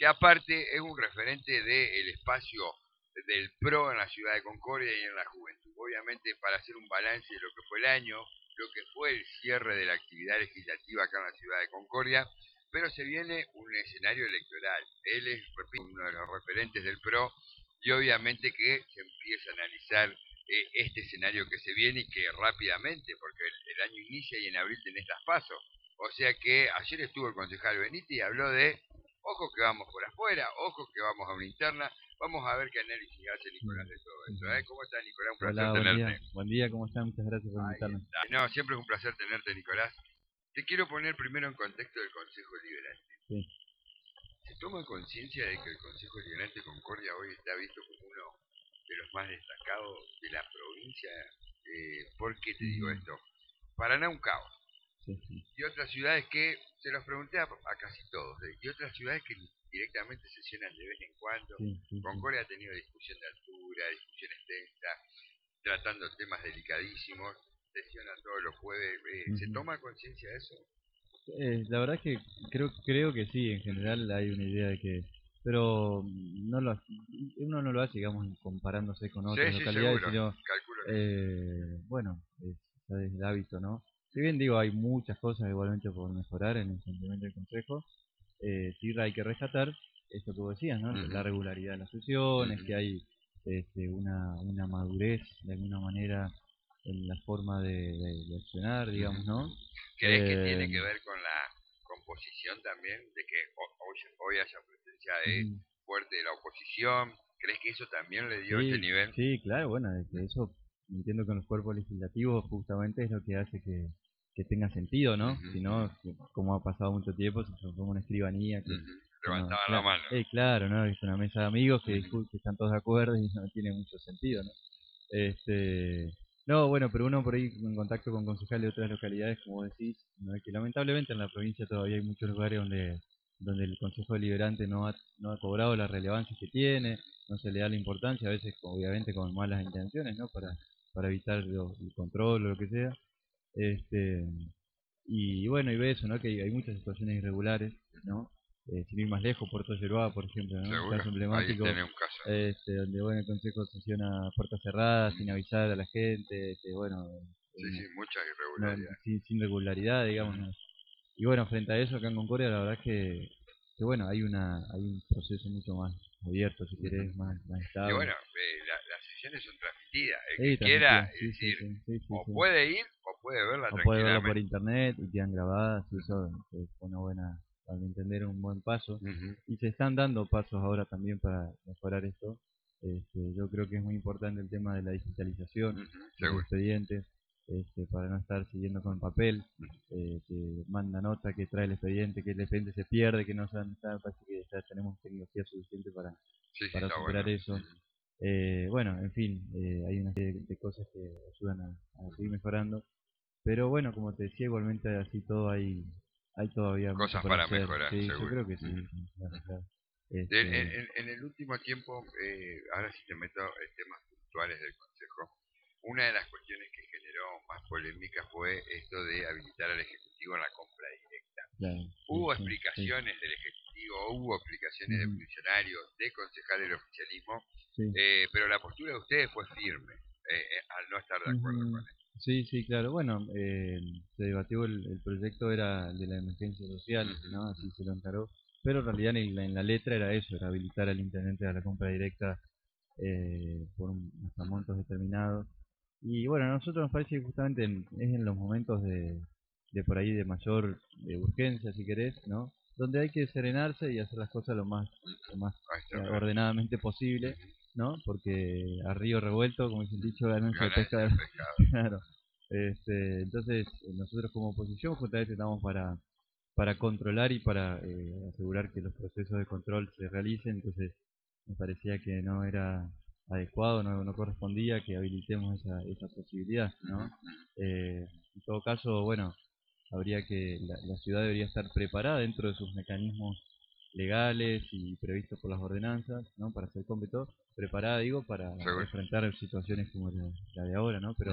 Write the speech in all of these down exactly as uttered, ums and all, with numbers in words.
que aparte es un referente del espacio del PRO en la ciudad de Concordia y en la juventud. Obviamente, para hacer un balance de lo que fue el año, lo que fue el cierre de la actividad legislativa acá en la ciudad de Concordia, pero se viene un escenario electoral. Él es, repito, uno de los referentes del PRO y obviamente que se empieza a analizar eh, este escenario que se viene y que rápidamente, porque el, el año inicia y en abril tenés las pasos. O sea que ayer estuvo el concejal Benítez y habló de, ojo que vamos por afuera, ojo que vamos a una interna, vamos a ver qué análisis hace Nicolás de todo esto. ¿eh? ¿Cómo estás, Nicolás? Un placer Hola, buen tenerte. día. Buen día, ¿cómo están? Muchas gracias por Ahí invitarme. está. No, siempre es un placer tenerte, Nicolás. Te quiero poner primero en contexto del Consejo Liberante. Sí. Se toma conciencia de que el Consejo Liberante Concordia hoy está visto como uno de los más destacados de la provincia. Eh, ¿Por qué te digo Ujú. esto? Paraná un caos. Sí, sí. Y otras ciudades que, se los pregunté a, a casi todos, ¿eh? Y otras ciudades que directamente sesionan de vez en cuando. Sí, sí, sí. Concordia ha tenido discusión de altura, discusión extensa, tratando temas delicadísimos, sesiona todos los jueves. Eh, ¿Se Ujú. toma conciencia de eso? Eh, la verdad es que creo creo que sí, en general hay una idea de que, pero no lo, uno no lo hace, digamos, comparándose con Sí, otras sí, localidades, seguro, sino, calculo que sí. eh, bueno, es, ya es el hábito, ¿no? Si bien digo, hay muchas cosas igualmente por mejorar en el funcionamiento del Consejo, eh, sí hay que rescatar esto que vos decías, ¿no? La Ujú, regularidad de las sesiones, ujú. que hay este, una, una madurez de alguna manera en la forma de, de- de accionar, digamos, ¿no? ¿Crees que Eh, tiene que ver con la composición también, de que hoy, hoy haya presencia de ujú. fuerte de la oposición? ¿Crees que eso también le dio este Sí, nivel? sí, claro, bueno, es que eso entiendo que en los cuerpos legislativos justamente es lo que hace que, que tenga sentido, ¿no? Ujú, Si ujú, no, que- como ha pasado mucho tiempo, se transforma en una escribanía que, ujú. que no, Levantaban la claro, mano. eh, claro, ¿no? Es una mesa de amigos que, Ujú, discu- que están todos de acuerdo y no tiene mucho sentido, ¿no? Este, no, bueno, pero uno por ahí en contacto con concejales de otras localidades, como decís, ¿no? Que lamentablemente en la provincia todavía hay muchos lugares donde, donde el Consejo Deliberante no ha, no ha cobrado la relevancia que tiene, no se le da la importancia, a veces obviamente con malas intenciones, ¿no? Para, para evitar lo- el control o lo que sea. Este, y bueno, y ve eso, ¿no? Que hay, hay muchas situaciones irregulares, ¿no? Eh, sin ir más lejos, Puerto Yeruá, por ejemplo, ¿no? Un seguro. caso Ahí emblemático, tenés un caso. este, donde, bueno, el Consejo sesiona a puertas cerradas, sin Ujú. avisar a la gente, que, bueno, Sí, sí, una- muchas no, irregularidades. sin, sin regularidad, digamos, Ujú. ¿no? Y bueno, frente a eso, acá en Concordia, la verdad es que, que bueno, hay una hay un proceso mucho más abierto, si Ujú. querés, más, más Y estable. bueno, eh, la- las sesiones son transmitidas. El Sí, que quiera, transmitida, es sí, sí, decir, sí, sí, sí, o sí. puede ir o puede verla O puede verlo por tranquilamente. internet y quedan grabadas, y eso es una buena, a mi entender, un buen paso. Ujú. Y se están dando pasos ahora también para mejorar esto. Este, yo creo que es muy importante el tema de la digitalización Ujú, de los seguro. expedientes, este, para no estar siguiendo con papel, eh, que manda nota, que trae el expediente, que el expediente se pierde, que no sabe dónde está, parece que ya tenemos tecnología suficiente para, Sí, sí, para está bueno. superar eso. Ujú. Eh, bueno, en fin, eh, hay una serie de cosas que ayudan a, a seguir mejorando. Pero bueno, como te decía, igualmente así todo hay, hay todavía mucho Cosas por para hacer. mejorar, Sí, yo seguro. creo que sí. Ujú, Sí, claro, ujú. claro. En, Este, en- en el último tiempo, eh, ahora sí te meto en temas puntuales del Consejo, una de las cuestiones que generó más polémica fue esto de habilitar al Ejecutivo en la compra directa. claro, sí, Hubo sí, sí. explicaciones del Ejecutivo, hubo explicaciones de Ujú, funcionarios, de concejales del oficialismo, sí. eh, pero la postura de ustedes fue firme, eh, eh, al no estar de acuerdo con Ujú, eso. sí, sí, claro. Bueno, eh, se debatió el, el proyecto era el de la emergencia social, Ujú, ¿no? Así se lo encaró. Pero en realidad en la, en la letra era eso, era habilitar al intendente a la compra directa, eh, por un, hasta ujú, montos determinados. Y bueno, a nosotros nos parece que justamente en- es en los momentos de, de por ahí de mayor de urgencia, si querés, ¿no? Donde hay que serenarse y hacer las cosas lo más, ujú. lo más Ahí está, eh, mirá. ordenadamente posible, Ujú, ¿no? Porque a río revuelto, como dice el dicho, ganancia de pesca. ganancia de pescado. Claro. Este, entonces, eh, nosotros como oposición justamente estamos para, para controlar y para eh, asegurar que los procesos de control se realicen. Entonces, me parecía que no era adecuado, no, no correspondía que habilitemos esa, esa posibilidad, Ujú, ¿no? ujú. Eh, en todo caso, bueno, habría que, la, la ciudad debería estar preparada dentro de sus mecanismos legales y previstos por las ordenanzas, ¿no? Para ser cómpeto, preparada, digo, para Seguro. enfrentar situaciones como la, la de ahora, ¿no? Pero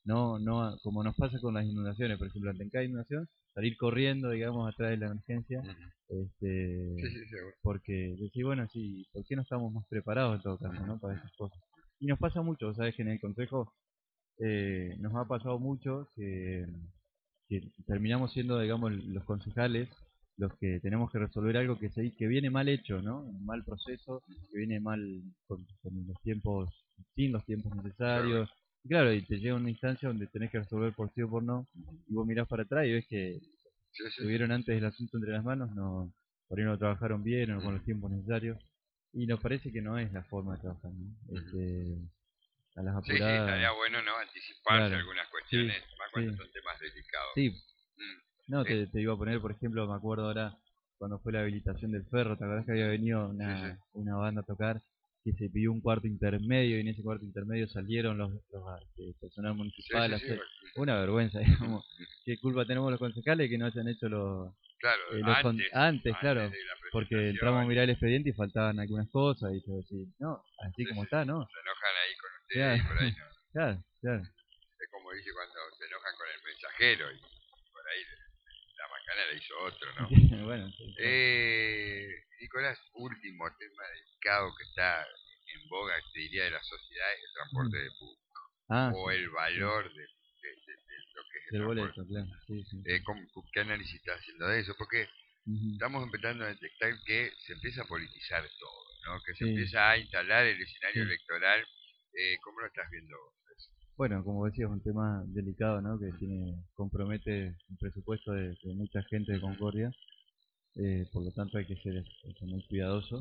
no, no, como nos pasa con las inundaciones, por ejemplo, ante cada inundación, salir corriendo, digamos, atrás de la emergencia, Ujú. Sí, este, sí, seguro. porque decir, bueno, sí, ¿por qué no estamos más preparados en todo caso, ¿no? Para esas cosas. Y nos pasa mucho, ¿sabes? Que en el consejo eh, nos ha pasado mucho que, que terminamos siendo, digamos, los concejales los que tenemos que resolver algo que se, que viene mal hecho, ¿no? Un mal proceso, que viene mal con, con los tiempos, sin los tiempos Seguro. necesarios. Y claro, y te llega una instancia donde tenés que resolver por sí o por no, y vos mirás para atrás y ves que Sí, sí, sí. tuvieron antes el asunto entre las manos, no, por ahí no trabajaron bien o con los Ujú, tiempos necesarios, y nos parece que no es la forma de trabajar, ¿no? ujú. Este, a las Sí, sí, estaría apuradas, bueno, ¿no? Anticiparse a claro, algunas sí, cuestiones, más cuando sí, son temas delicados. sí. Mm. No, Eh, te, te iba a poner, por ejemplo, me acuerdo ahora cuando fue la habilitación del Ferro, ¿te acordás que había venido sí, sí. una, una banda a tocar que se pidió un cuarto intermedio y en ese cuarto intermedio salieron los, los este, personal Sí, municipal sí, a sí. hacer Ujú, una vergüenza, ujú, digamos. ujú. ¿Qué culpa tenemos los concejales que no hayan hecho los, Claro, eh, los con- antes, antes, antes claro? de la Porque entramos a presentación, mirar el expediente y faltaban algunas cosas y todo así. No, así sí, como sí, sí. está, ¿no? Se enojan ahí con usted Claro, y por ahí no. claro, claro. Es como dice cuando se enojan con el mensajero y por ahí la macana le hizo otro, ¿no? Bueno, sí, claro. Eh, Nicolás, último tema delicado que está en boga, te diría, de la sociedad es el Ujú. transporte de público Ah, o sí, el sí. valor de, de- de- de lo que es el Del transporte. boleto, claro. Sí, sí. Eh, ¿cómo- ¿Qué análisis estás haciendo de eso? Porque Ujú. estamos empezando a detectar que se empieza a politizar todo, ¿no? Que se Sí, empieza a instalar el escenario sí. electoral. Eh, ¿Cómo lo estás viendo vos eso? Bueno, como decía, es un tema delicado, ¿no? Que tiene, compromete el presupuesto de, de mucha gente de Ujú, Concordia, eh, por lo tanto hay que ser, ser muy cuidadoso.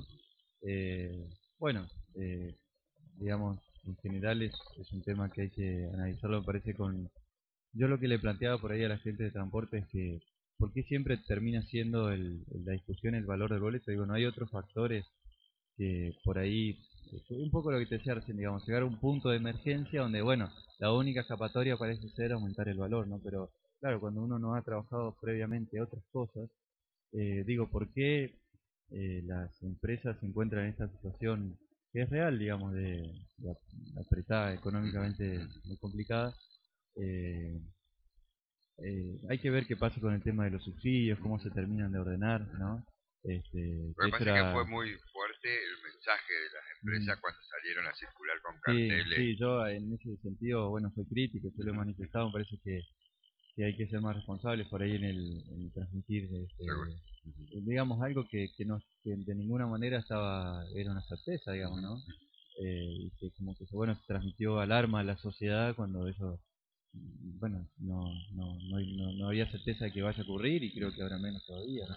Eh, bueno, eh, digamos, en general es, es un tema que hay que analizarlo, me parece, con... Yo lo que le planteaba por ahí a la gente de transporte es que, ¿por qué siempre termina siendo el, la discusión el valor del boleto? Digo, ¿no hay otros factores que por ahí, eh, un poco lo que te decía recién, digamos, llegar a un punto de emergencia donde, bueno, la única escapatoria parece ser aumentar el valor, ¿no? Pero claro, cuando uno no ha trabajado previamente otras cosas, eh, digo, ¿por qué eh, las empresas se encuentran en esta situación que es real, digamos, de, de ap- apretada ujú, económicamente ujú. muy complicada? Eh, eh, hay que ver qué pasa con el tema de los subsidios, cómo se terminan de ordenar, ¿no? Este, Lo que que eso pasa es que fue era... muy fuerte el mensaje de las mm, empresas cuando salieron a circular con sí, carteles. sí, yo en ese sentido, bueno, soy crítico, yo lo he Ujú, ujú. manifestado, me parece que, que hay que ser más responsables por ahí en el, en transmitir, Seguro. este, Ujú, digamos, algo que, que, no, que de ninguna manera estaba, era una certeza, digamos, ujú, ¿no? Eh, y que como que, bueno, se transmitió alarma a la sociedad cuando eso, mm, bueno, no, no, no, no, no había certeza de que vaya a ocurrir y creo que ahora menos todavía, ¿no?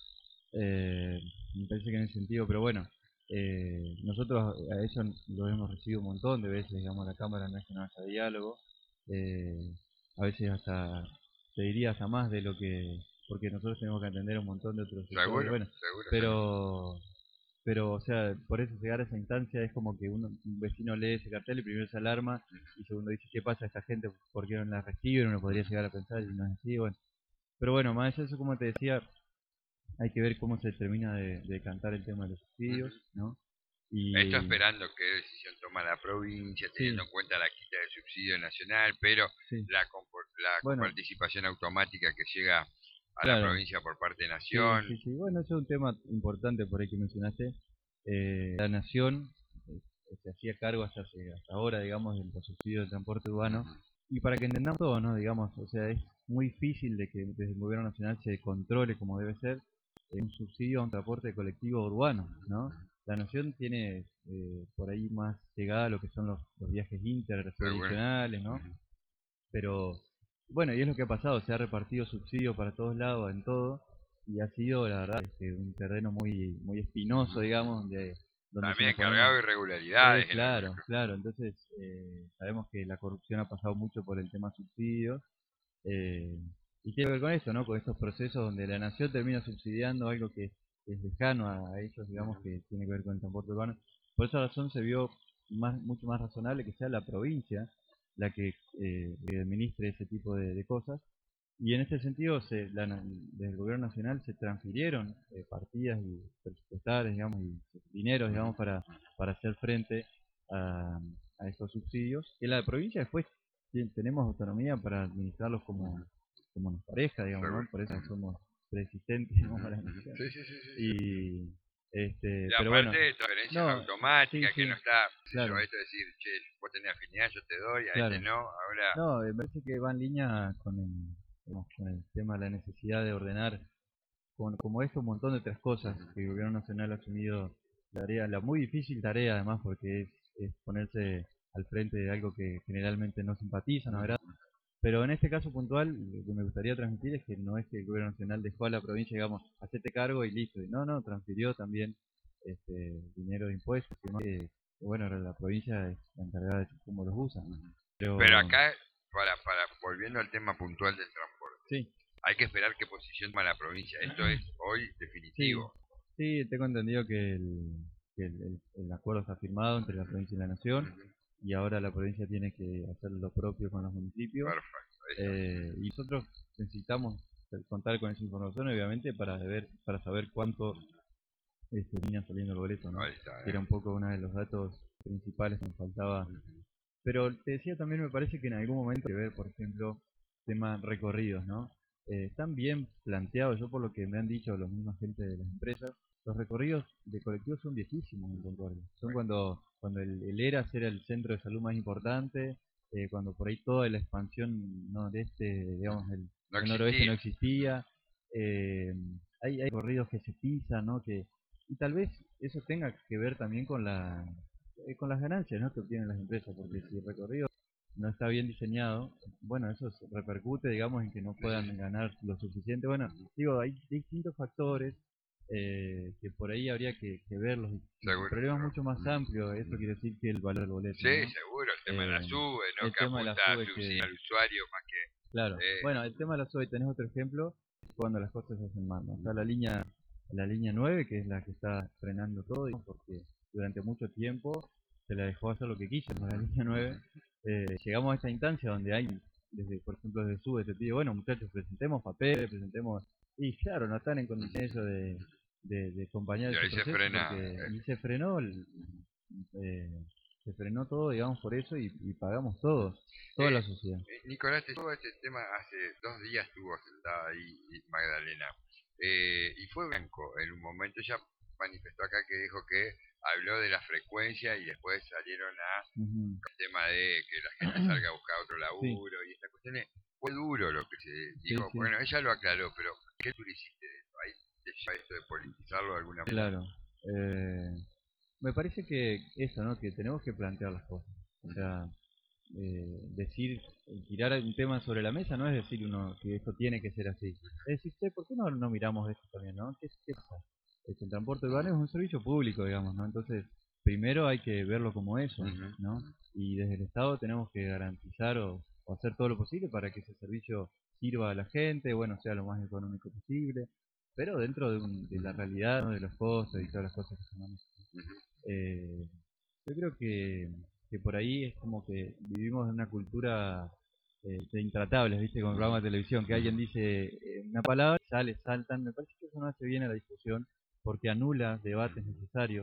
Eh, Me parece que en ese sentido, pero bueno, eh, nosotros a eso lo hemos recibido un montón de veces, digamos, la Cámara no es que no haya diálogo, eh, a veces hasta, te diría hasta más de lo que, porque nosotros tenemos que atender a un montón de otros sectores, seguro, bueno, seguro, seguro. pero, pero, o sea, por eso llegar a esa instancia es como que uno, un vecino lee ese cartel y primero se alarma y segundo dice, ¿qué pasa a esta gente? ¿Por qué no la reciben? Uno podría llegar a pensar y no es así, bueno. Pero bueno, más allá de eso, como te decía, hay que ver cómo se termina de, de cantar el tema de los Ujú. subsidios, ¿no? Esto Y esperando qué decisión toma la provincia, teniendo sí, en cuenta la quita del subsidio nacional, pero sí, la, compor- la bueno, coparticipación automática que llega a la claro, provincia por parte de sí, Nación. sí, sí, bueno, eso es un tema importante por ahí que mencionaste. Eh, la Nación eh, se hacía cargo hasta, hace- hasta ahora, digamos, de los subsidios de transporte urbano. Ujú, Y para que entendamos todo, ¿no? Digamos, o sea, es muy difícil de que desde el gobierno nacional se controle como debe ser eh, un subsidio a un transporte colectivo urbano, ¿no? La Nación tiene eh, por ahí más llegada a lo que son los, los viajes seguro. interjurisdiccionales, ¿no? Ujú, Pero bueno, y es lo que ha pasado, se ha repartido subsidios para todos lados, en todo, y ha sido, la verdad, este, un terreno muy muy espinoso, ujú. digamos, donde, donde si También nos cargado ponemos... de Eh, irregularidades en algunos claro, casos. claro, entonces eh, sabemos que la corrupción ha pasado mucho por el tema subsidios, eh, y tiene que ver con eso, ¿no? Con estos procesos donde la nación termina subsidiando algo que es lejano a ellos, digamos, Ujú, que tiene que ver con el transporte urbano. Por esa razón se vio más, mucho más razonable que sea la provincia la que, eh, que administre ese tipo de, de cosas. Y en este sentido, se, la, na- desde el gobierno nacional se transfirieron eh, partidas y presupuestales, digamos, y dineros, ujú, digamos, para, para hacer frente a, a estos subsidios, que la provincia después ti- tenemos autonomía para administrarlos como, como nos pareja, digamos, ¿no? Por eso somos persistentes, digamos, a la nación. Sí, sí, sí, sí. Y, este, Y pero bueno, aparte, transferencias no, automáticas, sí, que sí, no está, qué sé yo, claro, esto de decir, che, vos tenés afinidad, yo te doy, a este claro. no, ahora, No, me parece que va en línea con el, digamos, con el tema de la necesidad de ordenar, con, como esto, un montón de otras cosas que el gobierno nacional ha asumido la tarea, la muy difícil tarea además, porque es, es ponerse al frente de algo que generalmente no simpatiza, ¿no? Pero en este caso puntual, lo que me gustaría transmitir es que no es que el gobierno nacional dejó a la provincia, digamos, hacete cargo y listo. Y no, no, transfirió también este dinero de impuestos. Y más que, bueno, ahora la provincia es la encargada de cómo los usa. pero Pero acá, para, para, volviendo al tema puntual del transporte, sí, hay que esperar qué posición toma la provincia, esto es hoy sí, definitivo. sí, tengo entendido que el, que el, el- el acuerdo está firmado entre la provincia y la nación. Ujú. Y ahora la provincia tiene que hacer lo propio con los municipios. Perfecto, eso, Eh, y nosotros necesitamos contar con esa información, obviamente, para ver, para saber cuánto este, venía saliendo el boleto, ¿no? ahí está, Que era ¿eh? un poco uno de los datos principales que nos faltaba. Pero te decía también, me parece que en algún momento hay que ver, por ejemplo, temas recorridos, ¿no? Eh, están bien planteados, yo por lo que me han dicho los mismos gente de las empresas, los recorridos de colectivos son viejísimos en Concordia. Son cuando, cuando el, el ERAS era el centro de salud más importante, eh, cuando por ahí toda la expansión no, de este, digamos, el, No el noroeste no existía. existía. Eh, hay, hay corridos que se pisan, ¿no? Que, y tal vez eso tenga que ver también con la eh, con las ganancias, ¿no? que obtienen las empresas, porque si el recorrido no está bien diseñado, bueno, eso se repercute, digamos, en que no puedan ganar lo suficiente. Bueno, digo, hay distintos factores eh, que por ahí habría que, que verlos. El Seguro, problema es seguro. mucho más amplio, esto quiere decir que el valor del boleto, Sí, ¿no? seguro, el tema de la Eh, sube, ¿no? el Que tema de la apunta a SUBE que, subsidiar al usuario más claro, que... Eh, bueno, el tema de la SUBE, tenés otro ejemplo, cuando las cosas se hacen mal, ¿no? Está la línea, la línea nueve que es la que está frenando todo, digamos, porque durante mucho tiempo se la dejó hacer lo que quiso con la línea nueve. Eh, llegamos a esta instancia donde hay, desde por ejemplo, desde SUBE te pide, bueno muchachos, presentemos papeles, presentemos... Y claro, no están en condiciones ellos de, de, de acompañar y ese ahí se proceso frena. porque eh. y se frenó el- eh, se frenó todo, digamos, por eso y, y pagamos todos, toda Eh, la sociedad. eh, Nicolás, te estuvo este tema hace dos días, estuvo sentada ahí y Magdalena. Eh, y fue blanco en un momento, ella manifestó acá que dijo que habló de la frecuencia y después salieron a Ujú. el tema de que la gente salga a buscar otro Sí, laburo y estas cuestiones. Fue duro lo que se sí, dijo. sí, Bueno, ella lo aclaró, pero ¿qué tú le hiciste de eso? Ahí te lleva esto de politizarlo de alguna manera. claro. Eh, me parece que eso, ¿no? Que tenemos que plantear las cosas. O sea, eh, decir, tirar un tema sobre la mesa no es decir uno que esto tiene que ser así. Es decir, "Che, ¿por qué no, no miramos esto también, no? ¿Qué, qué pasa? Este, el transporte urbano es un servicio público, digamos, ¿no? Entonces, primero hay que verlo como eso, Ujú. ¿no? Y desde el Estado tenemos que garantizar o, o hacer todo lo posible para que ese servicio sirva a la gente, bueno, sea lo más económico posible, pero dentro de, un- de la realidad, ¿no? De los costos y todas las cosas que se manejan. Eh, yo creo que, que por ahí es como que vivimos en una cultura eh, de intratables, ¿viste? Con el programa de televisión, que alguien dice eh, una palabra, sale, saltan. Me parece que eso no hace bien a la discusión porque anula debates necesarios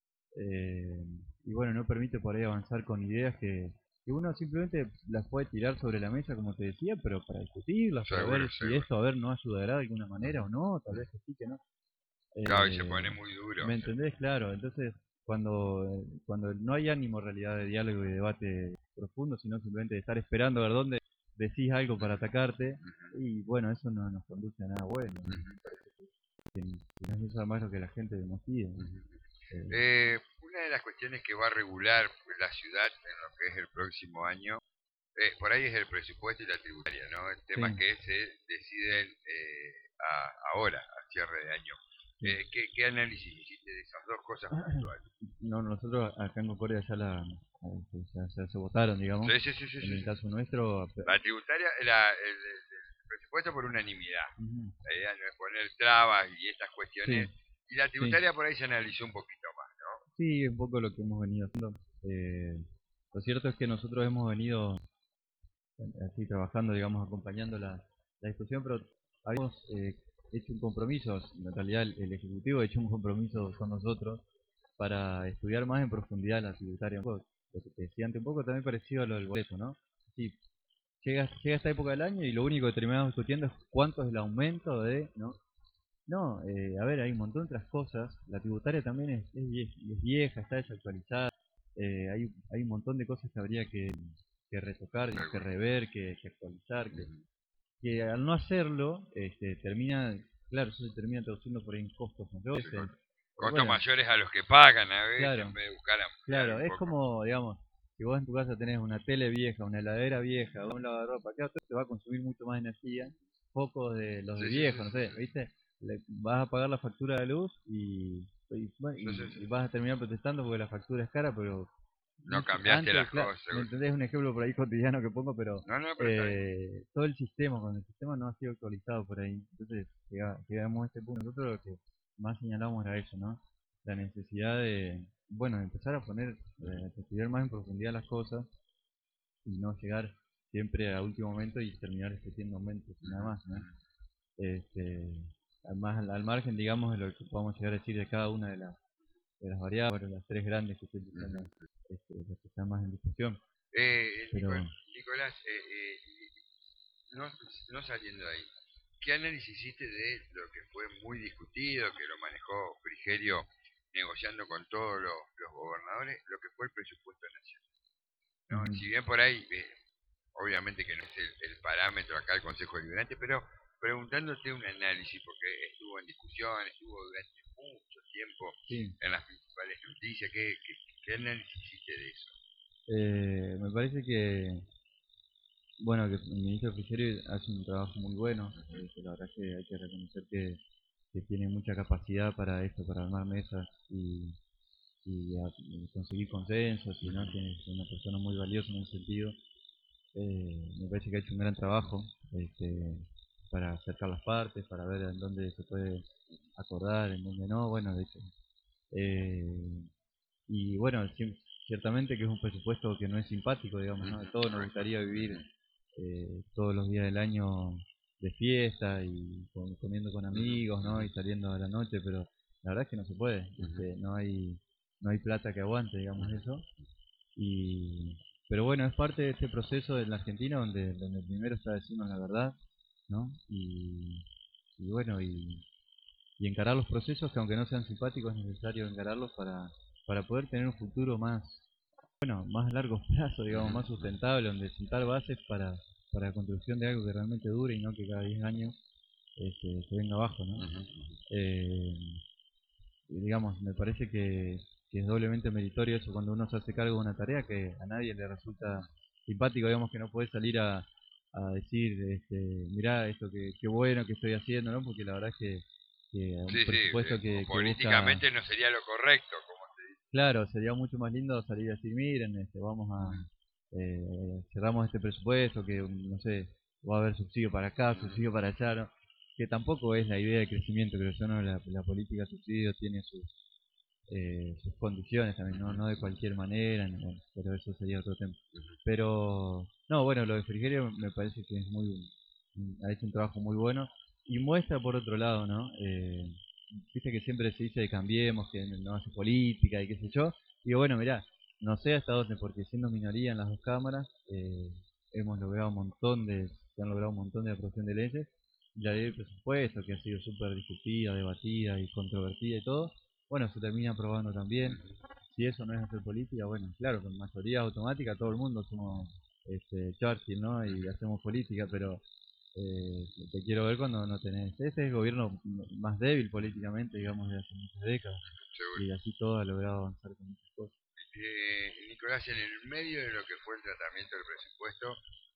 eh, y bueno, no permite por ahí avanzar con ideas que, que uno simplemente las puede tirar sobre la mesa, como te decía, pero para discutirlas, para Seguro, ver si seguro. esto, a ver, no ayudará de alguna manera o no, tal vez que sí, que no. Claro, y se Eh, pone muy duro. ¿Me entendés? Claro, entonces cuando, cuando no hay ánimo en realidad de diálogo y debate profundo, sino simplemente de estar esperando a ver dónde decís algo para atacarte, y bueno, eso no nos conduce a nada bueno, ¿no? Que, que no es eso más lo que la gente nos pide, ¿no? Eh, Eh, una de las cuestiones que va a regular pues, la ciudad en lo que es el próximo año, eh, por ahí es el presupuesto y la tributaria, ¿no? El tema sí, que se deciden eh, a- ahora, a cierre de año. sí. Eh, ¿qué, ¿Qué análisis hiciste de esas dos cosas puntuales? No, nosotros acá en Concordia ya, la, este, ya, ya se votaron, digamos. Sí, sí, sí, sí, En sí, el sí. caso nuestro, La tributaria, la, el, el- el presupuesto por unanimidad. ujú, La idea no es poner trabas y estas sí, cuestiones. Y la sí, tributaria por ahí se analizó un poquito más, ¿no? sí, un poco lo que hemos venido haciendo. Eh, lo cierto es que nosotros hemos venido eh, así trabajando, digamos, acompañando la, la discusión, pero habíamos eh, hecho un compromiso, en realidad el, el Ejecutivo ha hecho un compromiso con nosotros para estudiar más en profundidad la tributaria. Un poco, lo que te decía antes, un poco también parecido a lo del boleto, ¿no? Sí, llega, llega esta época del año y lo único que terminamos discutiendo es cuánto es el aumento de, ¿no? No, eh, a ver, hay un montón de otras cosas. La tributaria también es, es, vie- es vieja, está desactualizada. Eh, hay, hay un montón de cosas que habría que, que retocar, Tal que cual. rever, que, que actualizar, que, Ujú. que al no hacerlo, este, termina, claro, eso se termina traduciendo por ahí en costos mayores. Sí, En- con- eh, costos bueno, mayores a los que pagan a veces, en claro, vez de buscar ampliar claro, un es poco. como, digamos, si vos en tu casa tenés una tele vieja, una heladera vieja, un lavarropa, claro, todo te va a consumir mucho más energía, pocos de los de Sí, sí, sí, viejo, no sí, sé, sí. ¿viste? Le, vas a pagar la factura de luz y, y, bueno, Sí, sí, y- sí. y vas a terminar protestando porque la factura es cara, pero No mucho, cambiaste antes, las claro, cosas. ¿me entendés? Un ejemplo por ahí cotidiano que pongo, pero No, no, pero está bien. eh, todo el sistema, cuando el sistema no ha sido actualizado por ahí, entonces llega- llegamos a este punto. Nosotros lo que más señalamos era eso, ¿no? La necesidad de, bueno, empezar a poner, eh, a estudiar más en profundidad las cosas y no llegar siempre a último momento y terminar discutiendo aumentos y nada Ujú, más, ¿no? ujú. Este, además, al, al margen, digamos, de lo que podamos llegar a decir de cada una de las, de las variables, bueno, las tres grandes que siempre son las, Ujú. este, las que están más en discusión, Eh, pero... Nicol- Nicolás, eh, eh, no, no saliendo de ahí, ¿qué análisis hiciste de lo que fue muy discutido, que lo manejó Frigerio negociando con todos los, los gobernadores, lo que fue el presupuesto nacional? ¿No? Ujú. Si bien por ahí, eh, obviamente que no es el, el parámetro acá el Consejo Deliberante, pero preguntándote un análisis, porque estuvo en discusión, estuvo durante mucho tiempo Sí, en las principales noticias, ¿qué, qué, qué análisis hiciste de eso? eh, me parece que, bueno, que el ministro Frigerio hace un trabajo muy bueno, eh, que la verdad que hay que reconocer que, que tiene mucha capacidad para esto, para armar mesas y, y, a- y conseguir consensos, y no, que es una persona muy valiosa en ese sentido. Eh, me parece que ha hecho un gran trabajo este, para acercar las partes, para ver en dónde se puede acordar, en dónde no, bueno, de hecho. eh, y bueno, ci- ciertamente que es un presupuesto que no es simpático, digamos, ¿no? A Ujú, todos nos correcto. gustaría vivir Ujú, eh, todos los días del año de fiesta y con- comiendo con ujú, amigos, ¿no? ujú, Y saliendo a la noche, pero la verdad es que no se puede, ujú, este, no hay no hay plata que aguante, digamos eso. Y pero bueno, es parte de este proceso en la Argentina donde donde primero está decirnos la verdad, ¿no? Y, y bueno, y, y encarar los procesos que aunque no sean simpáticos es necesario encararlos para para poder tener un futuro más bueno, más a largo plazo, digamos, ujú, más ujú, sustentable, donde sentar bases para, para la construcción de algo que realmente dure y no que cada diez años este, se venga abajo, ¿no? ujú, ujú. Eh, y digamos, me parece que, que es doblemente meritorio eso cuando uno se hace cargo de una tarea que a nadie le resulta simpático, digamos, que no puede salir a, a decir, este, mirá, esto que, qué bueno que estoy haciendo, ¿no? Porque la verdad es que, que un Sí, sí, presupuesto eh, que, que busca. políticamente no sería lo correcto, como se dice. Claro, sería mucho más lindo salir a decir, miren, este, vamos a, Ujú, eh, cerramos este presupuesto, que no sé, va a haber subsidio para acá, ujú, subsidio para allá, ¿no? Que tampoco es la idea de crecimiento, creo yo, ¿no? La, la política de subsidio tiene sus, eh, sus condiciones también, ¿no? ujú, No de cualquier manera, ¿no? Bueno, pero eso sería otro tema. ujú. Pero, no, bueno, lo de Frigerio me parece que es muy, ha hecho un trabajo muy bueno y muestra por otro lado, ¿no? Eh, viste que siempre se dice de cambiemos, que no hace política y qué sé yo. Y bueno, mirá, no sé hasta dónde, porque siendo minoría en las dos cámaras, eh, hemos logrado un montón de, se han logrado un montón de aprobación de leyes. La ley de presupuesto, que ha sido súper discutida, debatida y controvertida y todo, bueno, se termina aprobando también. Si eso no es hacer política, bueno, claro, con mayoría automática todo el mundo somos este, Churchill, ¿no? Y hacemos política, pero eh, te quiero ver cuando no tenés. Ese es el gobierno m- más débil políticamente, digamos, de hace muchas décadas. Seguro. Y así todo ha logrado avanzar con muchas cosas. Eh, Nicolás, en el medio de lo que fue el tratamiento del presupuesto,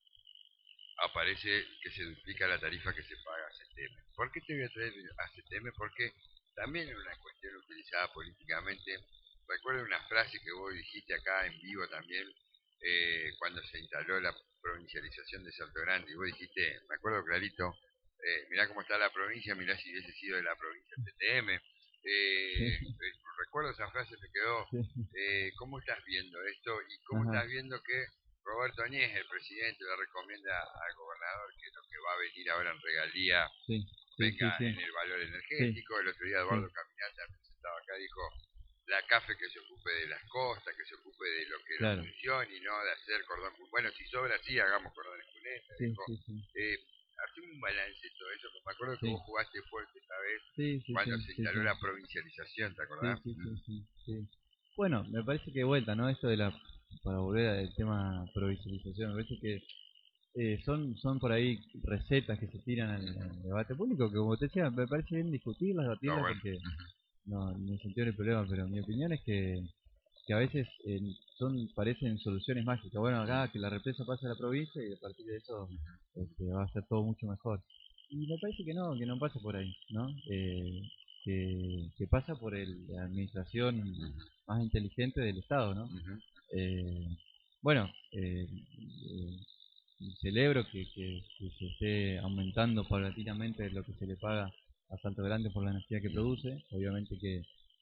aparece que se duplica la tarifa que se paga a C T M. ¿Por qué te voy a traer a C T M? Porque también es una cuestión utilizada políticamente. Recuerdo una frase que vos dijiste acá en vivo también, eh, cuando se instaló la provincialización de Salto Grande, y vos dijiste, me acuerdo clarito, eh, mirá cómo está la provincia, mirá si hubiese sido de la provincia C T M. Eh, Sí, eh, recuerdo esa frase, me quedó, sí, eh, ¿cómo estás viendo esto? ¿Y cómo ajá, estás viendo que Roberto Añez, el presidente, le recomienda al gobernador que lo que va a venir ahora en regalía sí, sí, sí, venga sí, en el valor sí, energético? El otro día sí, Eduardo Caminata, presentado acá, dijo, la CAFE que se ocupe de las costas, que se ocupe de lo que es claro. la función y no de hacer cordón. Bueno, si sobra, sí, hagamos cordones cunetas. Sí, sí, sí. Eh, hacemos un balance de todo eso, porque me acuerdo que Sí. vos jugaste fuerte esta vez Sí, sí, cuando sí, se sí, instaló sí. la provincialización, ¿te Sí, acordás? sí, sí, sí, sí. Bueno, me parece que de vuelta, ¿no? Esto de la, para volver al tema provincialización, me parece que eh, son son por ahí recetas que se tiran al, al debate público, que como te decía, me parece bien discutirlas, No, debatirlas, bueno. porque no, en ese sentido no hay problema, pero mi opinión es que, que a veces eh, son parecen soluciones mágicas. Bueno, acá que la represa pase a la provincia y a partir de eso este, va a ser todo mucho mejor. Y me parece que no, que no pasa por ahí, ¿no? Eh, que, que pasa por el, la administración más inteligente del Estado, ¿no? Ujú. Eh, bueno, eh, eh, celebro que, que, que se esté aumentando paulatinamente lo que se le paga a Salto Grande por la energía que produce. Obviamente que,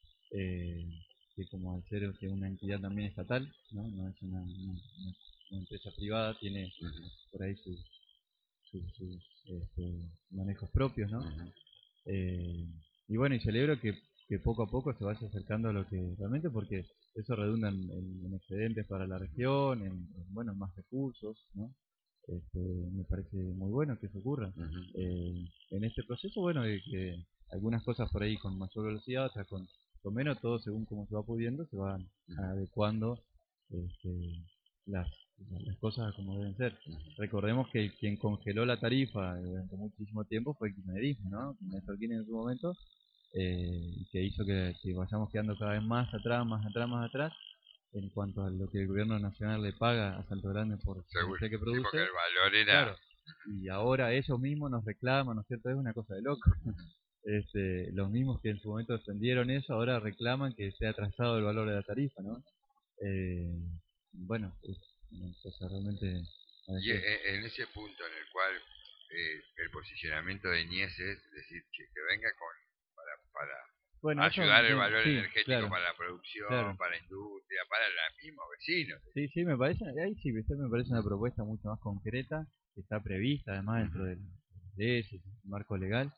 eh, que como al ser que una entidad también estatal, no, no es una, una, una empresa privada, tiene Ujú. por ahí sus, sus, sus este, manejos propios, ¿no? Ujú. Eh, y bueno, y celebro que, que poco a poco se vaya acercando a lo que realmente, porque eso redunda en, en- en excedentes para la región, en, en, bueno, en más recursos, ¿no? Este, me parece muy bueno que eso ocurra. Ujú. Eh, en este proceso, bueno, de que algunas cosas por ahí con mayor velocidad, otras con, con menos, todo según cómo se va pudiendo, se van adecuando este, las, las cosas como deben ser. Recordemos que quien congeló la tarifa durante muchísimo tiempo fue el kirchnerismo, ¿no? Néstor Kirchner en su momento, eh, que hizo que, que vayamos quedando cada vez más atrás, más atrás, más atrás, en cuanto a lo que el gobierno nacional le paga a Salto Grande por la Seguro. energía que Sí, porque produce. el valor era. Claro, y ahora ellos mismos nos reclaman, ¿no es cierto? Es una cosa de loco. Este, los mismos que en su momento defendieron eso, ahora reclaman que sea atrasado el valor de la tarifa, ¿no? Eh, bueno, es una cosa realmente... a Y e- veces- e- en ese punto en el cual eh, el posicionamiento de Nies es decir, que, que venga con para, Bueno, para eso, ayudar el sí, valor sí, energético claro, para la producción, claro. para la industria, para los mismos vecinos. Sí, sí, me parece, ahí sí, ¿viste? Me parece una propuesta mucho más concreta, que está prevista además dentro Ujú. del leyes, marco legal.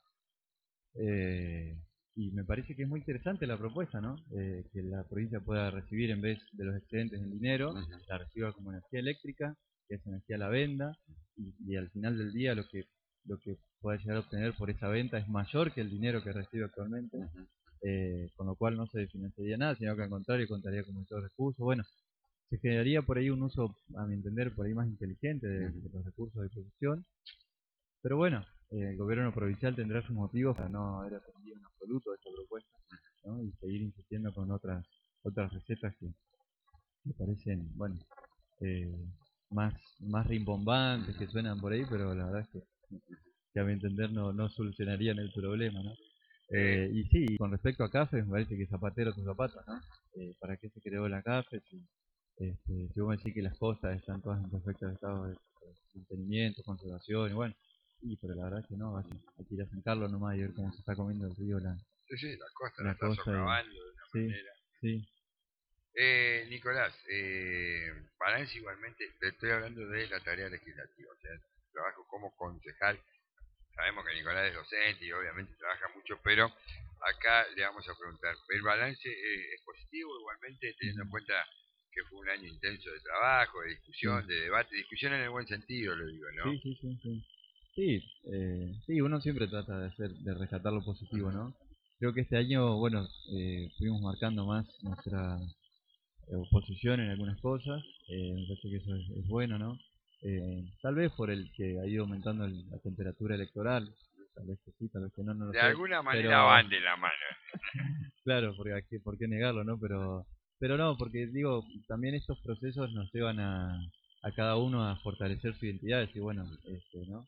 Eh, y me parece que es muy interesante la propuesta, ¿no? Eh, que la provincia pueda recibir en vez de los excedentes en dinero, Ujú. la reciba como energía eléctrica, que esa energía la venda, y, y al final del día lo que lo que pueda llegar a obtener por esa venta es mayor que el dinero que recibe actualmente, Ujú. eh, con lo cual no se financiaría nada, sino que al contrario contaría con muchos recursos. Bueno, se generaría por ahí un uso, a mi entender, por ahí más inteligente de, Ujú. de los recursos de producción. Pero bueno, eh, el gobierno provincial tendrá sus motivos para no haber atendido en absoluto esta propuesta, ¿no? Y seguir insistiendo con otras otras recetas que me parecen, bueno, eh, más más rimbombantes que suenan por ahí, pero la verdad es que, que a mi entender no, no solucionarían el problema, ¿no? Eh, Eh, y sí, con respecto a CAFE, me parece que zapatero sus zapatos, ¿no? Eh, ¿Para qué se creó la CAFE? Si, este, si vos me decís que las costas están todas en perfecto estado de, de mantenimiento, conservación, y bueno, sí, pero la verdad es que no, hay, hay que ir a San Carlos nomás y ver cómo se está comiendo el río la, sí, sí, la costa la la está costa y socavando de una sí, manera. sí, Eh, Nicolás, eh, balance igualmente, te estoy hablando de la tarea legislativa, o sea, trabajo como concejal. Sabemos que Nicolás es docente y obviamente trabaja mucho, pero acá le vamos a preguntar, ¿el balance eh, es positivo igualmente, teniendo en ujú, cuenta que fue un año intenso de trabajo, de sí, discusión, de debate, discusión en el buen sentido, lo digo, ¿no? sí, sí, sí, sí. Sí, eh, sí, uno siempre trata de hacer, de rescatar lo positivo, Ujú. ¿no? Creo que este año, bueno, eh, fuimos marcando más nuestra eh, oposición en algunas cosas, eh, me parece que eso es, es bueno, ¿no? Eh, tal vez por el que ha ido aumentando el- la temperatura electoral, tal vez que sí, tal vez que no, no lo De sé, alguna manera pero van de la mano. claro, porque aquí, ¿por qué negarlo, no? Pero, pero no, porque digo, también estos procesos nos llevan a, a cada uno a fortalecer su identidad, y bueno, este, ¿no?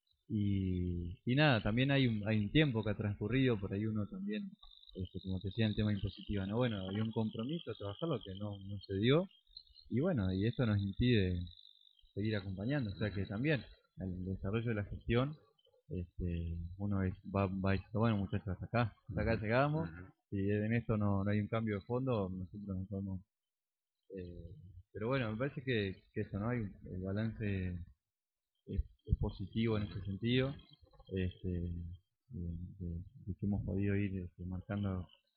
Y, y nada, también hay un, hay un tiempo que ha transcurrido, por ahí uno también, este, como te decía, el tema impositiva, ¿no? Bueno, había un compromiso a trabajarlo que no, no se dio, y bueno, y esto nos impide seguir acompañando, o sea que también el desarrollo de la gestión, este, uno es- va, va diciendo, bueno muchachos, hasta acá, hasta acá Ujú. llegamos, Ujú. si en esto no, no hay un cambio de fondo, nosotros nos vamos. Eh, pero bueno, me parece que, que eso, ¿no? Hay un- el balance es, es positivo en ese sentido, este, de, de- de que hemos podido ir este, marcando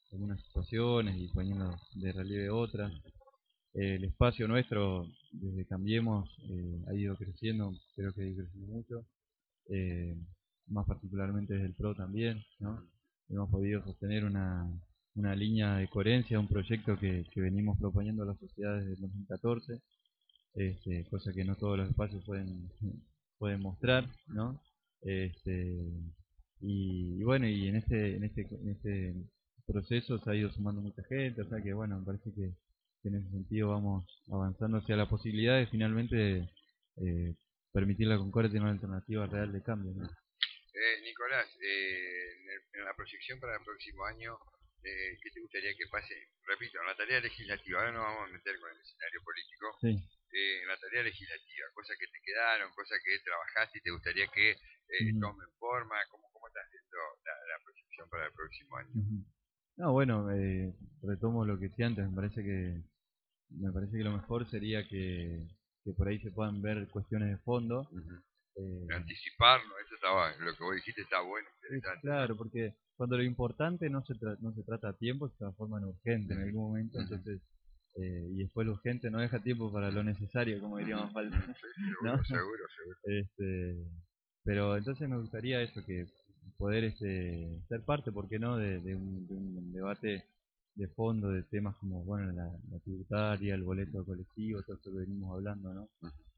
algunas situaciones y poniendo de relieve otras. Eh, el espacio nuestro, desde Cambiemos, eh, ha ido creciendo, creo que ha ido creciendo mucho, eh, más particularmente desde el PRO también, ¿no? Hemos podido sostener una, una línea de coherencia, un proyecto que, que venimos proponiendo a la sociedad desde el dos mil catorce, este, cosa que no todos los espacios pueden, pueden mostrar, ¿no? Este, y, y bueno, y en este, en este, en este proceso se ha ido sumando mucha gente, o sea que bueno, me parece que, que en ese sentido vamos avanzando hacia la posibilidad de finalmente eh, permitir la Concordia tener una alternativa real de cambio, ¿no? Eh, Nicolás, eh, en, el- en la proyección para el próximo año, eh, ¿qué te gustaría que pase? Repito, en la tarea legislativa, ahora nos vamos a meter con el escenario político, Sí. eh, en la tarea legislativa, cosas que te quedaron, cosas que trabajaste y te gustaría que eh, Ujú, tomen forma, ¿cómo, cómo estás viendo la, la proyección para el próximo año? ujú. No, bueno, eh, retomo lo que decía antes, me parece que me parece que lo mejor sería que, que por ahí se puedan ver cuestiones de fondo. Ujú. eh, Anticiparlo, eso estaba, lo que vos dijiste está bueno, Es interesante, ¿no? claro, porque cuando lo importante no se, tra- no se trata a tiempo, se transforma en urgente en Ujú, algún momento, ujú, entonces, eh, y después lo urgente no deja tiempo para lo necesario, como ujú, diríamos falta, ujú. Sí, ¿no? seguro, seguro, seguro. Este, pero entonces me gustaría eso, que poder este, ser parte, ¿por qué no?, de, de un, de un debate de fondo de temas como, bueno, la, la tributaria, el boleto colectivo, todo esto que venimos hablando, ¿no?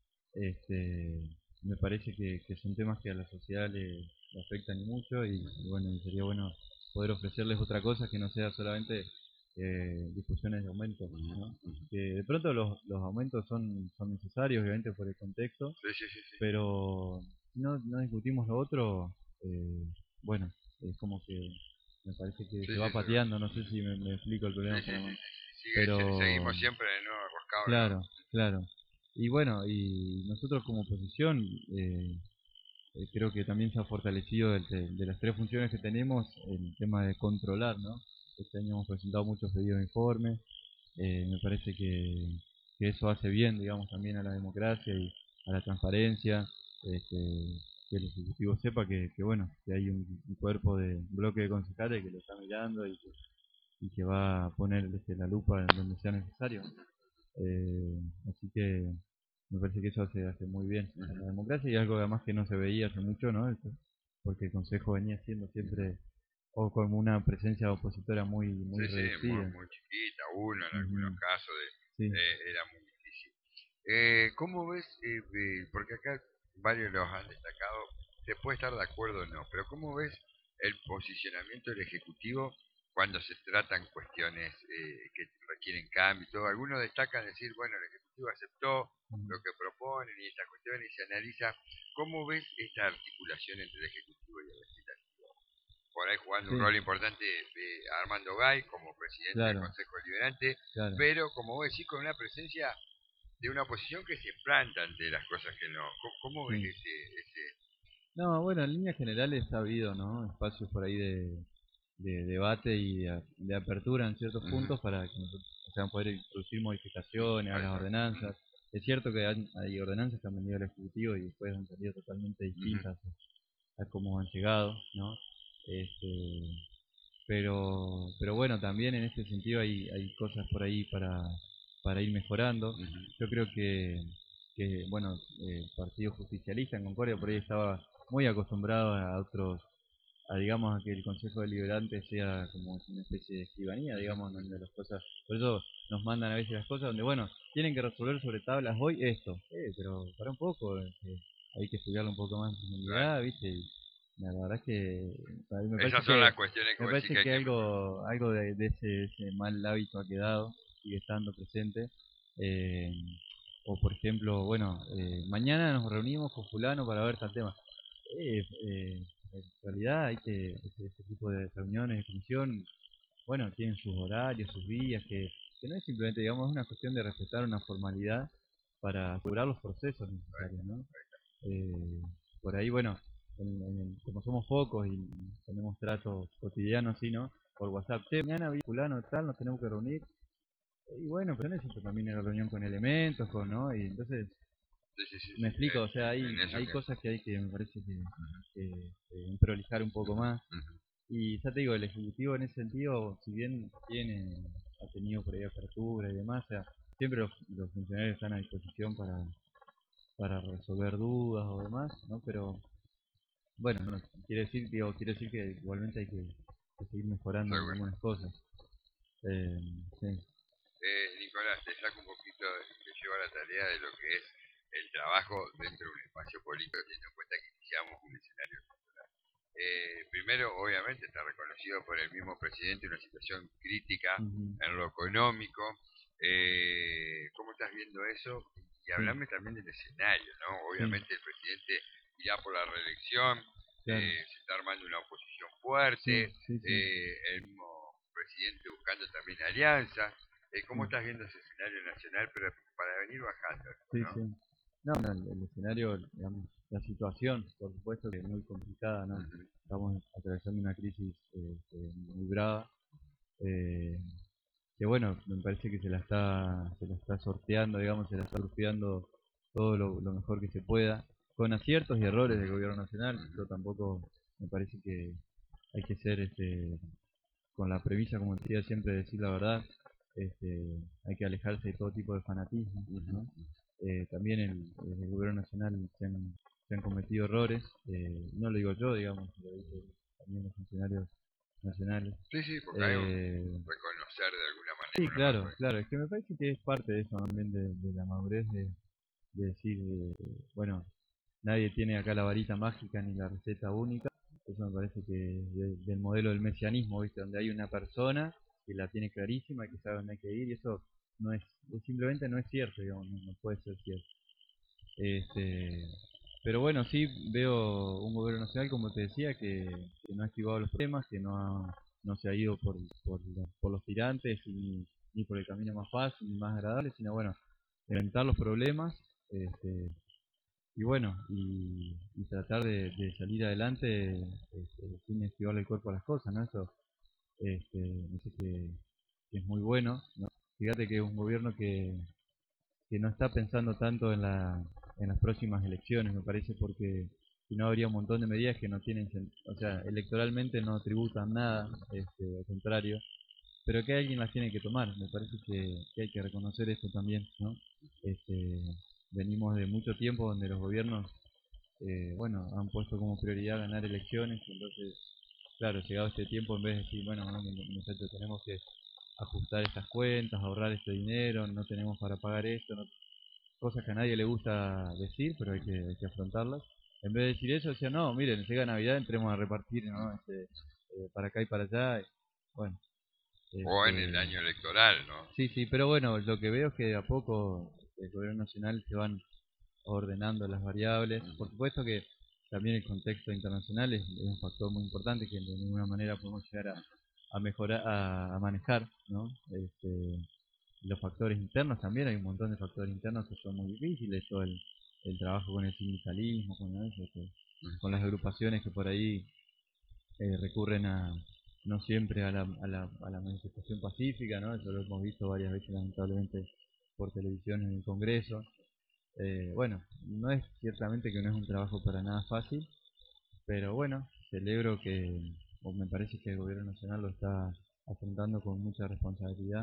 Este, me parece que, que son temas que a la sociedad le, le afectan mucho y, y bueno, y sería bueno poder ofrecerles otra cosa que no sea solamente eh, discusiones de aumentos, ¿no? Que de pronto los, los aumentos son, son necesarios, obviamente, por el contexto, Sí, sí, sí, sí. pero si no, no discutimos lo otro, eh, bueno, es como que me parece que Sí, se sí, va seguro. pateando, no sé si me, me explico el Sí, problema, sí, pero, sí, no- sí, sí. Sigue, se- pero seguimos siempre no enroscados, ¿no? claro, claro. Y bueno, y nosotros como oposición, eh, eh, creo que también se ha fortalecido el de, de las tres funciones que tenemos el tema de controlar, ¿no? Este año hemos presentado muchos pedidos de informes, eh, me parece que, que eso hace bien, digamos, también a la democracia y a la transparencia, este, que el Ejecutivo sepa que, que, bueno, que hay un, un cuerpo de un bloque de concejales que lo está mirando y que, y que va a poner este, la lupa en donde sea necesario. Eh, así que me parece que eso hace, hace muy bien a la democracia y algo además que no se veía hace mucho, ¿no? Eso, porque el Consejo venía siendo siempre o como una presencia opositora muy muy Sí, sí, muy, reducida. muy chiquita, uno en algunos Ujú, casos sí, de, eh, era muy difícil. Eh, ¿cómo ves? Eh, eh, porque acá varios los han destacado, se puede estar de acuerdo o no, pero ¿cómo ves el posicionamiento del Ejecutivo cuando se tratan cuestiones eh, que requieren cambio y todo? Algunos destacan decir, bueno, el Ejecutivo aceptó ujú, lo que proponen y estas cuestiones y se analiza. ¿Cómo ves esta articulación entre el Ejecutivo y el Legislativo? Por ahí jugando un sí, rol importante eh, Armando Gay como presidente del claro, Consejo Deliberante, claro. pero como vos decís, con una presencia de una oposición que se planta ante las cosas que no. ¿Cómo, cómo ves Sí. ese, ese... No, bueno, en líneas generales ha habido, ¿no? Espacios por ahí de, de debate y de, de apertura en ciertos Ujú, puntos para que nosotros, o sea, poder introducir modificaciones a ahí las está. ordenanzas. Es cierto que han- hay ordenanzas que han venido al Ejecutivo y después han salido totalmente Ujú, distintas a cómo han llegado, ¿no? Este, pero, pero bueno, también en este sentido hay, hay cosas por ahí para, para ir mejorando. ujú, Yo creo que, que bueno, el Partido Justicialista en Concordia por ahí estaba muy acostumbrado a otros, a digamos a que el Consejo Deliberante sea como una especie de escribanía, ujú, digamos, ujú. donde las cosas, por eso nos mandan a veces las cosas donde, bueno, tienen que resolver sobre tablas hoy esto, eh, pero para un poco, eh, hay que estudiarlo un poco más en Claro. profundidad, ¿viste? Y la verdad es que a mí me parece Esas son las que cuestiones que me vos decís parece que hay que que mejorar. algo algo de, de ese, ese mal hábito ha quedado, sigue estando presente. eh, o por ejemplo, bueno, eh, mañana nos reunimos con fulano para ver tal tema. Eh, eh, en realidad hay que, este, este tipo de reuniones de comisión, bueno, tienen sus horarios, sus días, que, que no es simplemente, digamos, es una cuestión de respetar una formalidad para asegurar los procesos necesarios, ¿no? Eh, por ahí, bueno, en- en el- como somos pocos y tenemos tratos cotidianos así, ¿no? Por WhatsApp, che, mañana vi fulano tal, nos tenemos que reunir. Y bueno, pero necesito también una reunión con elementos, con, ¿no? Y entonces, Sí, sí, sí, me sí. explico, o sea, En, hay, en eso hay que... cosas que hay que, me parece que, que, que prolijar un poco más. Y ya te digo, el Ejecutivo en ese sentido, si bien tiene, ha tenido por ahí apertura y demás, o sea, siempre los, los funcionarios están a disposición para, para resolver dudas o demás, ¿no? Pero bueno, no, quiere decir, digo, quiere decir que igualmente hay que, que seguir mejorando en Seguro. algunas cosas. Eh, sí. Eh, Nicolás, te saco un poquito, te llevo a la tarea de lo que es el trabajo dentro de un espacio político, teniendo en cuenta que iniciamos un escenario. Eh, primero, obviamente, está reconocido por el mismo presidente una situación crítica Ujú, en lo económico. Eh, ¿Cómo estás viendo eso? Y sí, hablame también del escenario, ¿no? sí, Obviamente el presidente irá por la reelección, claro, eh, se está armando una oposición sí, fuerte, sí, sí, eh, el mismo presidente buscando también alianzas. Eh, ¿Cómo sí, estás viendo ese escenario nacional pero para venir bajando, sí, ¿no? sí. No, no, el, el escenario, digamos, la situación, por supuesto que es muy complicada, ¿no? Ujú, Estamos atravesando una crisis eh, eh, muy brava, eh, que bueno, me parece que se la está, se la está sorteando, digamos, se la está surfeando todo lo, lo mejor que se pueda, con aciertos y errores del gobierno nacional. ujú, Yo tampoco me parece que hay que ser este, con la premisa, como decía siempre, de decir la verdad. Este, hay que alejarse de todo tipo de fanatismo, ujú. ¿no? Eh, también el, el gobierno nacional se han, se han cometido errores, eh, no lo digo yo, digamos, lo dicen también los funcionarios nacionales. Sí, sí, porque hay un Eh, reconocer de alguna manera sí, una más. claro, claro, es que me parece que es parte de eso también, de, de la madurez, de, de decir, eh, bueno, nadie tiene acá la varita mágica ni la receta única. Eso me parece que de- del modelo del mesianismo, ¿viste? Donde hay una persona que la tiene clarísima, que sabe dónde hay que ir, y eso no es, simplemente no es cierto, digamos, no, no puede ser cierto. Este, pero bueno, sí veo un gobierno nacional, como te decía, que, que no ha esquivado los problemas, que no, ha- no se ha ido por, por, los- por los tirantes ni, ni por el camino más fácil ni más agradable, sino bueno, enfrentar los problemas, este, y bueno, y, y tratar de, de salir adelante, este, sin esquivarle el cuerpo a las cosas, ¿no? Eso este, me parece que, que es muy bueno, ¿no? Fíjate que es un gobierno que, que no está pensando tanto en, la, en las próximas elecciones, me parece, porque si no habría un montón de medidas que no tienen, sen- o sea, electoralmente no tributan nada, este, al contrario, pero que alguien las tiene que tomar, me parece que, que hay que reconocer esto también, ¿no? Este, venimos de mucho tiempo donde los gobiernos, eh, bueno, han puesto como prioridad ganar elecciones, entonces, claro, llegado este tiempo, en vez de decir, bueno, no, nosotros tenemos que ajustar estas cuentas, ahorrar este dinero, no tenemos para pagar esto, no, cosas que a nadie le gusta decir, pero hay que, hay que afrontarlas. En vez de decir eso, decía, no, miren, llega Navidad, entremos a repartir, ¿no? Este, eh, para acá y para allá. Bueno, O en el este, año electoral, ¿no? sí, sí, pero bueno, lo que veo es que de a poco el gobierno nacional se van ordenando las variables. Por Ujú. supuesto que también el contexto internacional es, es un factor muy importante que de ninguna manera podemos llegar a, a mejorar, a, a manejar, ¿no? Este, los factores internos también, hay un montón de factores internos que son muy difíciles, todo el, el trabajo con el sindicalismo, con, eso, que- con las agrupaciones que por ahí eh, recurren a no siempre a la, a, la, a la manifestación pacífica, ¿no? Eso lo hemos visto varias veces lamentablemente por televisión en el Congreso. Eh, bueno, no es ciertamente que no es un trabajo para nada fácil, pero bueno, celebro que, o me parece que el gobierno nacional lo está afrontando con mucha responsabilidad,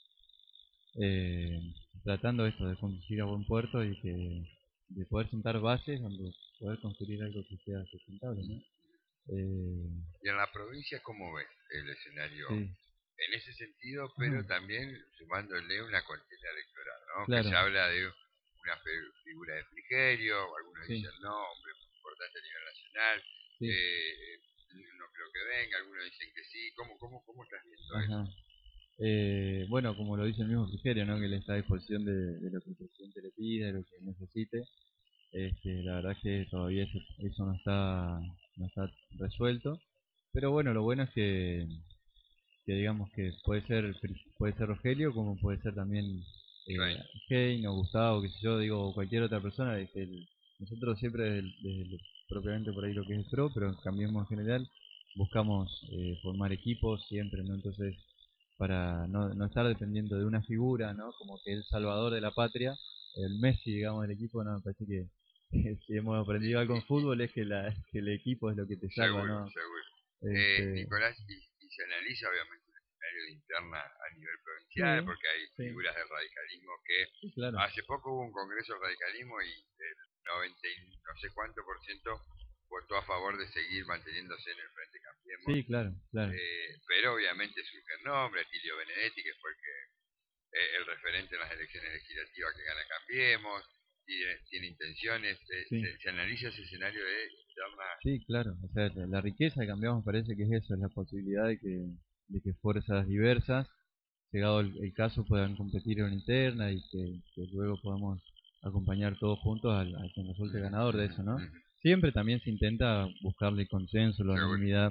eh, tratando esto de conducir a buen puerto y que de poder sentar bases donde poder construir algo que sea sustentable, ¿no? Eh, Y en la provincia, ¿cómo ves el escenario sí, en ese sentido, ajá, pero también sumándole una contienda electoral, ¿no? Que se claro, habla de una fe- figura de Frigerio, algunos sí, dicen no, hombre, muy importante a nivel nacional, sí, eh, no creo que venga, algunos dicen que sí. ¿Cómo, cómo, cómo estás viendo eso? ajá. Eh, bueno, como lo dice el mismo Frigerio, ¿no? Que él está a disposición de, de lo que el presidente le pida, de lo que necesite. Este, la verdad que todavía eso, eso no está no está resuelto, pero bueno, lo bueno es que, que digamos que puede ser Fri- puede ser Rogelio como puede ser también eh, Klein. Hein o Gustavo, qué sé yo, digo, cualquier otra persona. Desde el- nosotros siempre desde, el- desde el- propiamente por ahí lo que es el pro, pero cambiemos en general, buscamos eh, formar equipos siempre, ¿no? Entonces, para no, no estar dependiendo de una figura, ¿no? Como que el salvador de la patria, el Messi, digamos, del equipo, no, me parece que si hemos aprendido algo en fútbol es que, la, que el equipo es lo que te salva, Seguro, ¿no? seguro. Eh, Este, Nicolás, y, y se analiza obviamente el escenario de interna a nivel provincial, sí, porque hay sí, figuras del radicalismo que sí, claro. hace poco hubo un congreso del radicalismo y el noventa y no sé cuánto por ciento votó a favor de seguir manteniéndose en el Frente Cambiemos, Sí, claro, claro. eh, pero obviamente surge el nombre, Atilio Benedetti, que fue el, que, eh, el referente en las elecciones legislativas que gana Cambiemos, tiene, tiene intenciones, eh, Sí, se, se analiza ese escenario de interna. sí, claro. O sea, la, la riqueza que cambiamos parece que es eso, es la posibilidad de que, de que fuerzas diversas, llegado el, el caso, puedan competir en una interna y que, que luego podamos acompañar todos juntos al, al quien resulte ganador de eso, ¿no? Siempre también se intenta buscarle el consenso, la Seguro. unanimidad.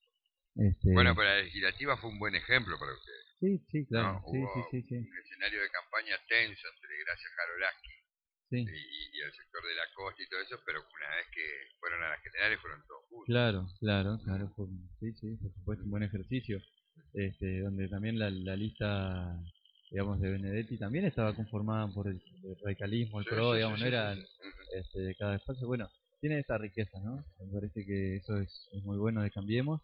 Bueno, Este, pero la legislativa fue un buen ejemplo para ustedes, sí, sí, claro. ¿no? Sí, sí, Hubo sí, sí. un escenario de campaña tenso entre Gracia Jarolaski Sí, y, y el sector de la costa y todo eso, pero una vez que fueron a las generales fueron todos juntos. claro, claro, claro. Fue, sí, sí, por supuesto, un buen ejercicio. Este, donde también la, la lista, digamos, de Benedetti también estaba conformada por el, el radicalismo, el Sí, PRO, sí, sí, digamos, no sí, sí, era sí. Ujú. este, de cada espacio. Bueno, tiene esa riqueza, ¿no? Me parece que eso es, es muy bueno de Cambiemos.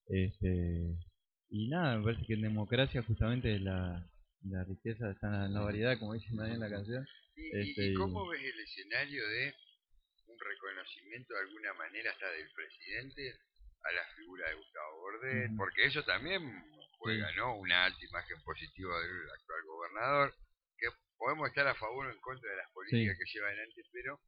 Este, y nada, me parece que en democracia justamente la, la riqueza está en la variedad, como dicen ahí en la canción. ¿Y, y, Este, y y, cómo ves el escenario de un reconocimiento de alguna manera hasta del presidente a la figura de Gustavo Bordet? ujú, Porque eso también sí, juega, ¿no? Una alta imagen positiva del actual gobernador, que podemos estar a favor o en contra de las sí, políticas que lleva adelante, pero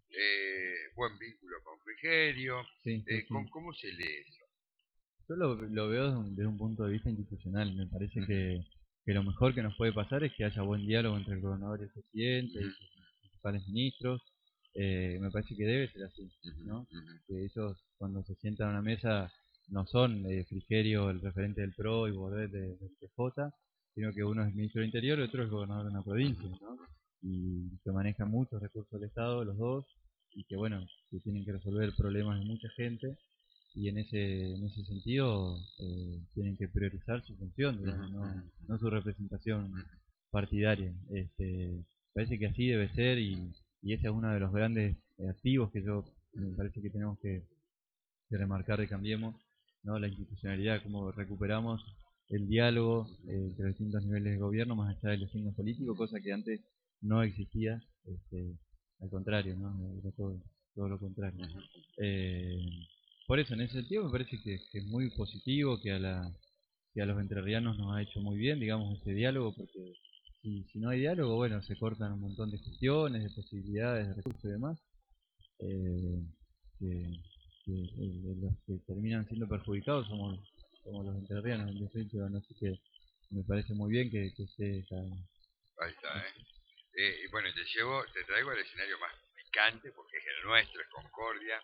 eh, buen vínculo con Frigerio, sí, sí, eh, ¿cómo, sí. ¿cómo se lee eso? Yo lo, lo veo desde un, desde un punto de vista institucional. Me parece Ujú, que, que lo mejor que nos puede pasar es que haya buen diálogo entre el gobernador y el presidente y ujú, sus principales ministros. Eh, me parece que debe ser así, ujú, ¿no? ujú. Que ellos cuando se sientan a una mesa no son eh, Frigerio, el referente del PRO y Bordet de- del P J, sino que uno es ministro del Interior y otro es gobernador de una provincia, ¿no? Y que manejan muchos recursos del Estado, los dos, y que bueno, que tienen que resolver problemas de mucha gente y en ese en ese sentido eh, tienen que priorizar su función, digamos, no, no su representación partidaria. Este, parece que así debe ser y, y ese es uno de los grandes eh, activos que yo me parece que tenemos que, que remarcar de Cambiemos, ¿no? La institucionalidad, cómo recuperamos el diálogo eh, entre los distintos niveles de gobierno más allá de los signos políticos, cosa que antes no existía, este, al contrario, ¿no? Era todo, todo lo contrario. Eh, por eso, en ese sentido, me parece que, que es muy positivo, que a, la, que a los entrerrianos nos ha hecho muy bien, digamos, ese diálogo, porque si, si no hay diálogo, bueno, se cortan un montón de gestiones, de posibilidades, de recursos y demás, eh, que, que, eh, los que terminan siendo perjudicados somos, somos los entrerrianos, en definitiva, no sé qué, me parece muy bien que, que esté esa... Ahí está, ¿eh? Eh, y bueno, te llevo, te traigo el escenario más picante, porque es el nuestro, es Concordia.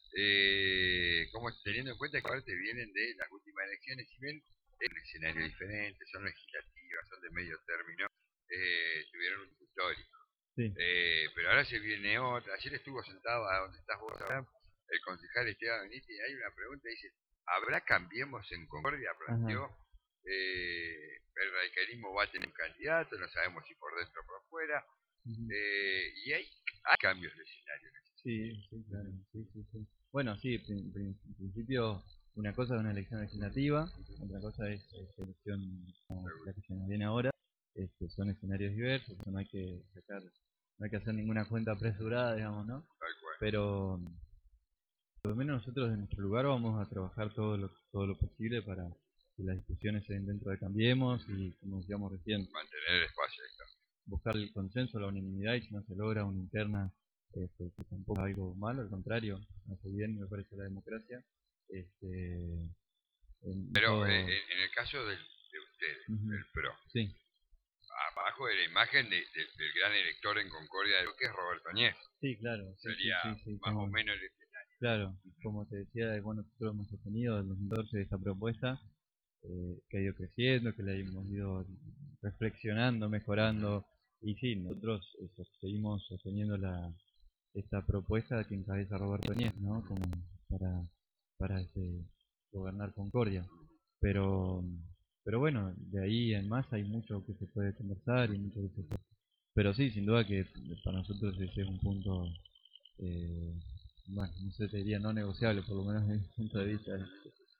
Eh, como teniendo en cuenta que ahora te vienen de las últimas elecciones, si bien es un escenario diferente, son legislativas, son de medio término, eh, tuvieron un histórico. Sí, Eh, pero ahora se viene otra. Ayer estuvo sentado a donde estás vos ahora, el concejal Esteban Benítez, y hay una pregunta, dice, ¿habrá Cambiemos en Concordia? ajá. Planteó, eh, el radicalismo va a tener un candidato, no sabemos si por dentro o por fuera, Ujú. eh, y hay, hay cambios de escenario en ese Sí, sentido. sí, claro, sí, sí, sí. Bueno, sí, prin- prin- en principio una cosa es una elección legislativa, otra cosa es, es elección como la que se nos viene ahora. Este, son escenarios diversos, no hay que sacar, no hay que hacer ninguna cuenta apresurada, digamos, ¿no? Tal cual. Pero por lo menos nosotros en nuestro lugar vamos a trabajar todo lo, todo lo posible para que las discusiones se den dentro de Cambiemos y, como decíamos recién, Mantener el espacio, ahí está. buscar el consenso, la unanimidad y si no se logra una interna, este, que tampoco es algo malo, al contrario, hace bien me parece la democracia. Este, en Pero eh, eso, en, en el caso del, de ustedes, ujú, del PRO, sí, abajo de la imagen de- de- del gran elector en Concordia de lo que es Roberto Añez, sí, claro, sí, sí, sería sí, sí, más o como, menos el escenario. claro, como te decía, bueno, nosotros hemos sostenido desde dos mil catorce esta propuesta, eh, que ha ido creciendo, que la hemos ido reflexionando, mejorando, y sí, nosotros eh, seguimos sosteniendo la, esta propuesta que encabeza Roberto Añez, ¿no? Como para, para este, gobernar Concordia. Pero, pero bueno, de ahí en más hay mucho que se puede conversar y mucho que se puede... Pero sí, sin duda que para nosotros ese es un punto, eh, bueno, no sé, te diría no negociable, por lo menos desde mi punto de vista.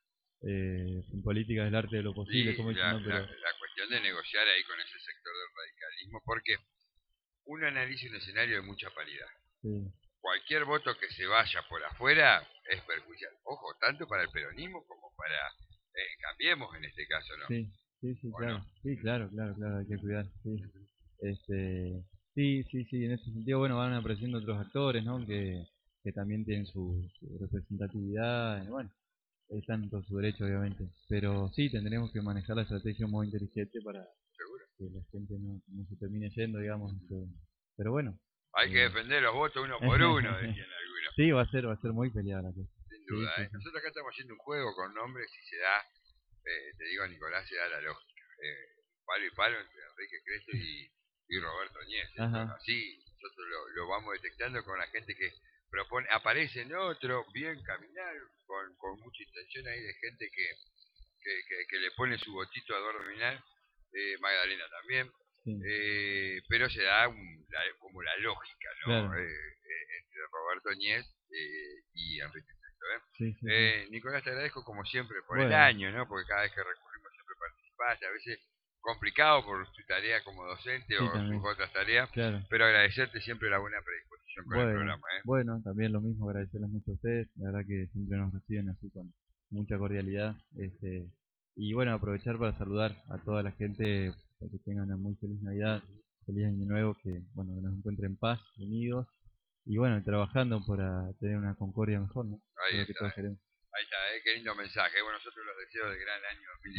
eh, en política es el arte de lo posible, Sí, como dicen, la, ¿no? la, Pero la cuestión de negociar ahí con ese sector del radicalismo, porque uno analiza un escenario de mucha paridad. sí, Cualquier voto que se vaya por afuera es perjudicial. Ojo, tanto para el peronismo como para eh, Cambiemos en este caso, ¿no? sí, sí, sí, ¿O no? claro, sí, claro, claro, claro, hay que cuidar, sí. Este, sí, sí, sí, en ese sentido, bueno, van apareciendo otros actores, ¿no? Que, que también tienen su, su representatividad, y bueno, están en todo su derecho, obviamente. Pero sí, tendremos que manejar la estrategia un modo inteligente para Seguro. que la gente no, no se termine yendo, digamos. este, Pero bueno. Hay que eh, defender los votos uno por uno, decían algunos. sí, va a ser, va a ser muy peleada la cosa. Sin Sí, duda, sí, ¿eh? sí. Nosotros acá estamos haciendo un juego con nombres y se da, eh, te digo, Nicolás, se da la lógica. Eh, palo y palo entre Enrique Cresto y, y Roberto Ñez. Esto es Ajá, así, nosotros lo, lo vamos detectando con la gente que propone, aparece en otro, bien caminado, con, con mucha intención ahí de gente que, que, que, que le pone su votito a Eduardo Minal, eh, Magdalena también, sí, eh, pero se da un, la, como la lógica, ¿no? claro. Eh, eh, entre Roberto Ñez eh, y Enrique Cresto, ¿eh? Sí, sí, sí. Eh, Nicolás, te agradezco como siempre por el Bueno, año, ¿no? Porque cada vez que recurrimos siempre participás, y a veces complicado por su tarea como docente sí, o sus también, otras tareas, claro. pero agradecerte siempre la buena predisposición con el Bueno, programa, ¿eh? bueno, también lo mismo, agradecerles mucho a ustedes, la verdad que siempre nos reciben así con mucha cordialidad, este, y bueno, aprovechar para saludar a toda la gente, para que tengan una muy feliz Navidad, feliz Año Nuevo, que bueno, que nos encuentren en paz, unidos, y bueno, trabajando para tener una concordia mejor, ¿no? Ahí Es lo que está, todos ¿eh? queremos. Ahí está, ¿eh? Qué lindo mensaje. Bueno, nosotros los deseos de gran año dos mil